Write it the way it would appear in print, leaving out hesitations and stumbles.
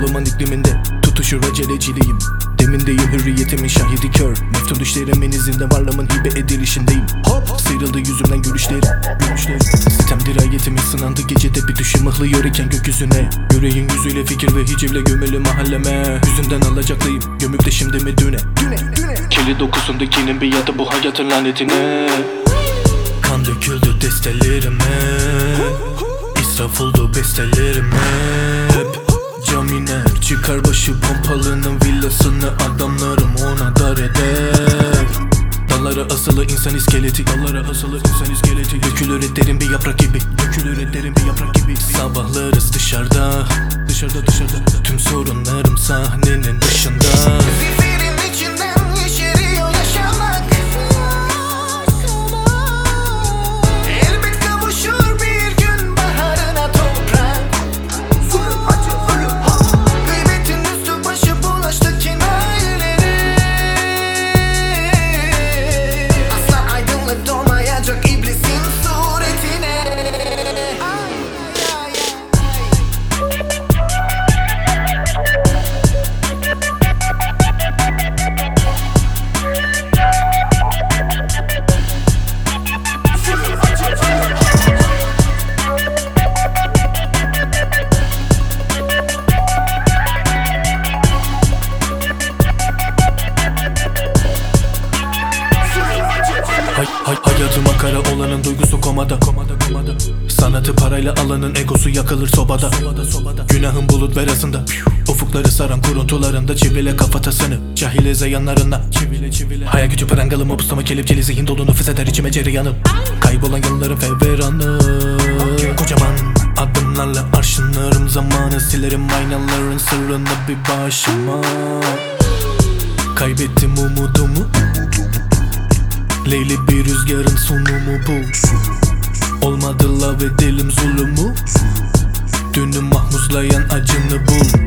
Duman ikliminde tutuşur aceleciliğim. Demindeyim hürriyetimin şahidi kör. Meftun düşlerimin izinde varlığımın hibe edilişindeyim. Hop sıyrıldı yüzümden gülüşlerim. Sitem dirayetimin sınandı gecede bir düşüm mıhlıyor iken gökyüzüne. Yüreğin yüzüyle fikir ve hicivle gömülü mahalleme. Yüzünden alacaklıyım gömükte şimdi mi düne. Kirli dokusundakinin bir yadı bu hayatın lanetine. Kan döküldü destelerime. İsraf oldu bestelerim hep. Cam iner çıkar başı pompalının villasını. Adamlarım ona dar eder. Dallara asılı insan iskeleti. Dökülür ederim bir yaprak gibi. Sabahlarız dışarıda. Tüm sorunlarım sahnenin dışında. Zifirin içinden yeşeriyor yaşamak. Elbet kavuşur bir gün baharına toprak. Gıybetin üstü başı bulaştı kinayelere. Asla aydınlık doğmayacak iblisin suretine. Hayatıma kara olanın duygusu komada. Sanatı parayla alanın egosu yakılır sobada. Günahın bulut verasında. Ufukları saran kuruntularında çivile kafatasını. Cahile zayanlarına hayal gücü prangalı mobustama kelepçeli zihin dolu nefes eder içime cereyanım. Kaybolan yılların fevveranı. Kocaman adımlarla arşınlarım zamanı. Silerim aynaların sırrını bir başıma. Kaybettim umudumu. Leyli bir rüzgarın sunumu bu. Olmadı lav edelim zulümü. Dünü mahmuzlayan acını bul.